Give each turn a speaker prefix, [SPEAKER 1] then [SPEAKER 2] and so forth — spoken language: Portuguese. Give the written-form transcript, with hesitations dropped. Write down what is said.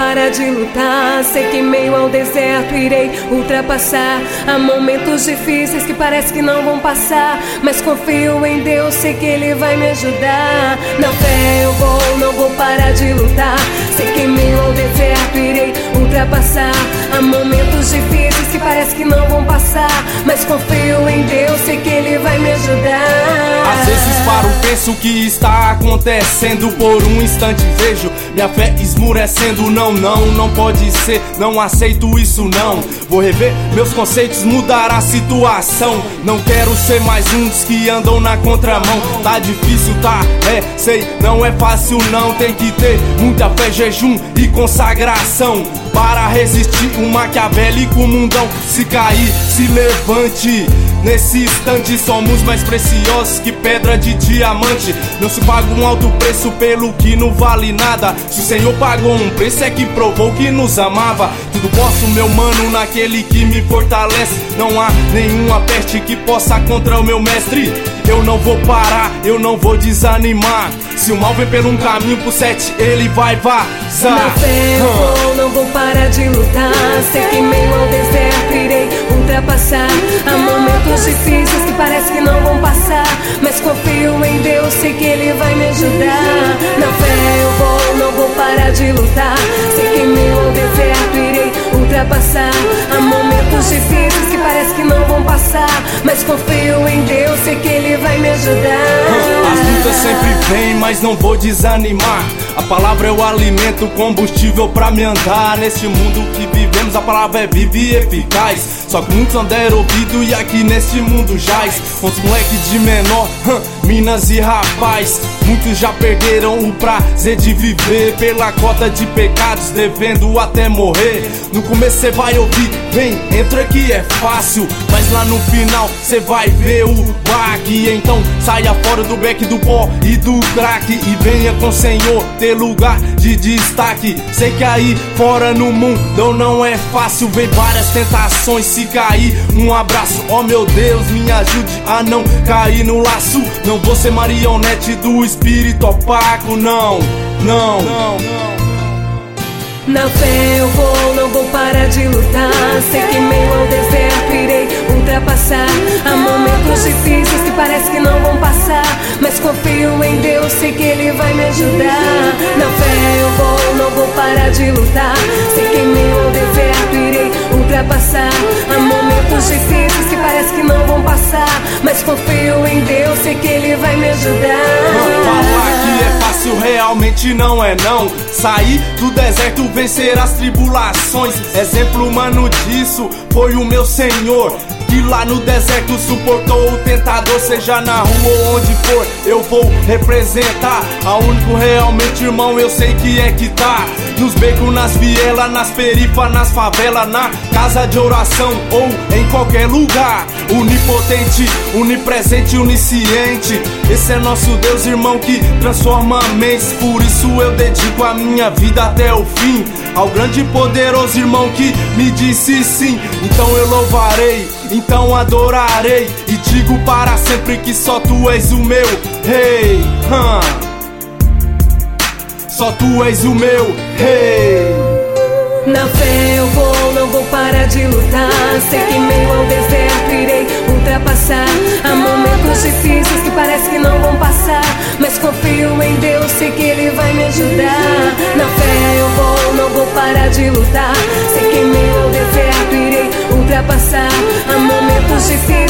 [SPEAKER 1] parar de lutar. Sei que em meio ao deserto irei ultrapassar. Há momentos difíceis que parece que não vão passar, mas confio em Deus, sei que Ele vai me ajudar. Na fé eu vou, não vou parar de lutar. Sei que em meio ao deserto irei ultrapassar. Há momentos difíceis que parece que não vão passar, mas confio em Deus, sei que Ele vai me ajudar.
[SPEAKER 2] Às vezes paro, penso o que está acontecendo. Por um instante vejo minha fé esmurecendo. Não pode ser, não aceito isso não. Vou rever meus conceitos, mudar a situação. Não quero ser mais um dos que andam na contramão. Tá difícil, tá? Sei, não é fácil não. Tem que ter muita fé, jejum e consagração para resistir um maquiavélico mundão. Se cair, se levante. Nesse instante somos mais preciosos que pedra de diamante. Não se paga um alto preço pelo que não vale nada. Se o Senhor pagou um preço é que provou que nos amava. Tudo posso, meu mano, naquele que me fortalece. Não há nenhuma peste que possa contra o meu mestre. Eu não vou parar, eu não vou desanimar. Se o mal vem pelo um caminho pro 7, ele vai vazar.
[SPEAKER 1] Na fé eu vou, não vou parar de lutar. Sei que em meio ao deserto irei ultrapassar. Há momentos difíceis que parece que não vão passar, mas confio em Deus, sei que Ele vai me ajudar. Na fé eu vou, não vou parar de lutar. Sei que em meio ao deserto irei ultrapassar. Há momentos difíceis que parece que não vão passar, mas confio em Deus, sei que Ele vai me ajudar.
[SPEAKER 2] As lutas sempre vêm, mas não vou desanimar. A palavra é o alimento, combustível pra me andar. Neste mundo que vivemos, a palavra é viva e eficaz. Só que muitos não deram ouvido e aqui neste mundo jaz. Uns moleques de menor, minas e rapaz. Muitos já perderam o prazer de viver pela cota de pecados, devendo até morrer. No começo cê vai ouvir, vem, entra que é fácil, mas lá no final cê vai ver o baque. Então saia fora do beck, do pó e do crack e venha com o Senhor ter lugar de destaque. Sei que aí fora no mundo não é fácil, vem várias tentações. Se cair, um abraço, oh meu Deus, me ajude a não cair no laço. Não vou ser marionete do espírito opaco, não.
[SPEAKER 1] Na fé eu vou, não vou parar de lutar. Sei que em meio ao deserto irei ultrapassar. Há momentos difíceis que parece que não vão passar, mas confio em Deus, sei que Ele vai me ajudar. Na fé eu vou, não vou parar de lutar. Sei que em meio ao deserto irei ultrapassar. Há momentos difíceis que parece que não vão passar, mas confio em Deus, sei que Ele vai me ajudar.
[SPEAKER 2] Falar que é fácil realmente não é não. Sair do deserto, vencer as tribulações. Exemplo humano disso foi o meu Senhor, que lá no deserto suportou o tentador. Seja na rua ou onde for, eu vou representar. A único realmente, irmão, eu sei que é que tá. Nos becos, nas vielas, nas perifas, nas favelas, na casa de oração ou em qualquer lugar. Onipotente, onipresente, onisciente. Esse é nosso Deus, irmão, que transforma mentes. Por isso eu dedico a minha vida até o fim ao grande e poderoso irmão que me disse sim. Então eu louvarei, então adorarei e digo para sempre que só Tu és o meu rei. Só Tu és o meu rei.
[SPEAKER 1] Na fé eu vou, não vou parar de lutar. Sei que em meio ao deserto irei ultrapassar. Há momentos difíceis que parece que não vão passar, mas confio em Deus, sei que Ele vai me ajudar. Na fé eu vou, não vou parar de lutar. Sei que em meio ao deserto irei ultrapassar. Há momentos difíceis